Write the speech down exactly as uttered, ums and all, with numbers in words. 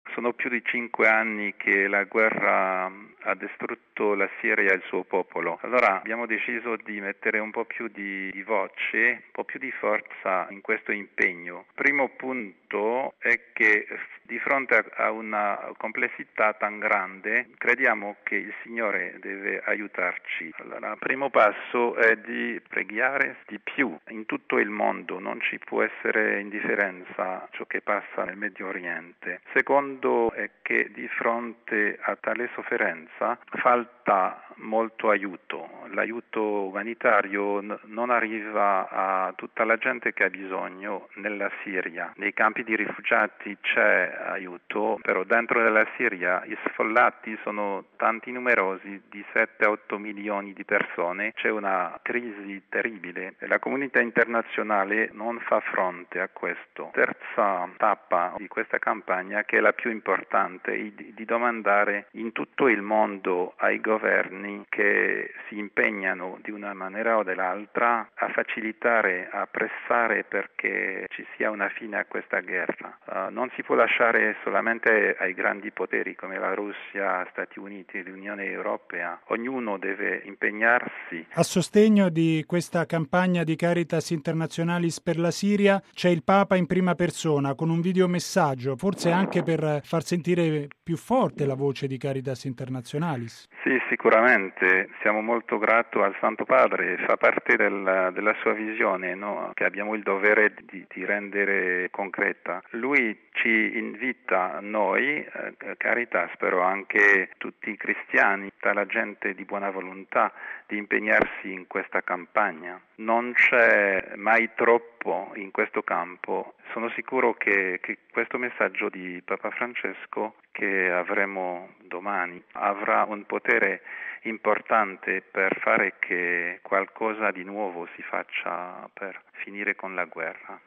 Sono più di cinque anni che la guerra ha distrutto la Siria e il suo popolo. Allora abbiamo deciso di mettere un po' più di, di voce, un po' più di forza in questo impegno. Primo punto è che di fronte a una complessità tan grande crediamo che il Signore deve aiutarci. Allora, il primo passo è di pregare di più. In tutto il mondo non ci può essere indifferenza a ciò che passa nel Medio Oriente. Secondo è che di fronte a tale sofferenza falta molto aiuto. L'aiuto umanitario n- non arriva a tutta la gente che ha bisogno nella Siria. Nei campi di rifugiati c'è aiuto, però dentro della Siria i sfollati sono tanti numerosi, di sette a otto milioni di persone. C'è una crisi terribile e la comunità internazionale non fa fronte a questo. Terza tappa di questa campagna, che è la più importante, è di, di domandare in tutto il mondo ai governi che si impegnano di una maniera o dell'altra a facilitare, a pressare perché ci sia una fine a questa guerra. Uh, non si può lasciare solamente ai grandi poteri come la Russia, Stati Uniti e l'Unione Europea. Ognuno deve impegnarsi. A sostegno di questa campagna di Caritas Internationalis per la Siria c'è il Papa in prima persona con un videomessaggio, forse anche per far sentire più forte la voce di Caritas Internationalis. Sì, sicuramente. Siamo molto grati al Santo Padre. Fa parte del, della sua visione, no? Che abbiamo il dovere di, di rendere concreta. Lui ci invita, noi, eh, Caritas, però anche tutti i cristiani, tutta la gente di buona volontà, di impegnarsi in questa campagna. Non c'è mai troppo in questo campo. Sono sicuro che, che questo messaggio di Papa Francesco che avremo domani avrà un potere importante per fare che qualcosa di nuovo si faccia per finire con la guerra.